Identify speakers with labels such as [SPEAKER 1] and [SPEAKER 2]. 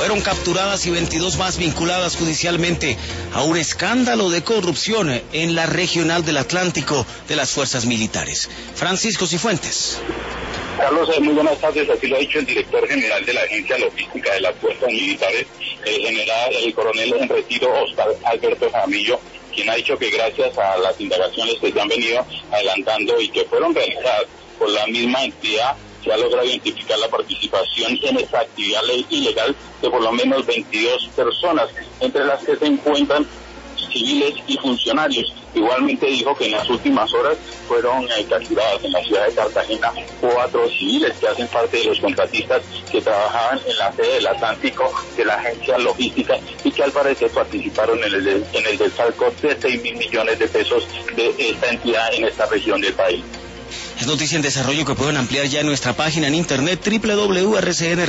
[SPEAKER 1] fueron capturadas y 22 más vinculadas judicialmente a un escándalo de corrupción en la Regional del Atlántico de las Fuerzas Militares. Francisco Cifuentes.
[SPEAKER 2] Carlos, muy buenas tardes. Así lo ha dicho el director general de la Agencia Logística de las Fuerzas Militares, el coronel en retiro Oscar Alberto Jaramillo, quien ha dicho que gracias a las indagaciones que se han venido adelantando y que fueron realizadas por la misma entidad, se ha logrado identificar la participación en esta actividad ilegal de por lo menos 22 personas, entre las que se encuentran civiles y funcionarios. Igualmente dijo que en las últimas horas fueron capturadas en la ciudad de Cartagena 4 civiles que hacen parte de los contratistas que trabajaban en la sede del Atlántico de la agencia logística y que al parecer participaron en el desfalco de 6.000 millones de pesos de esta entidad en esta región del país.
[SPEAKER 1] Es noticia en desarrollo que pueden ampliar ya en nuestra página en internet www.rcn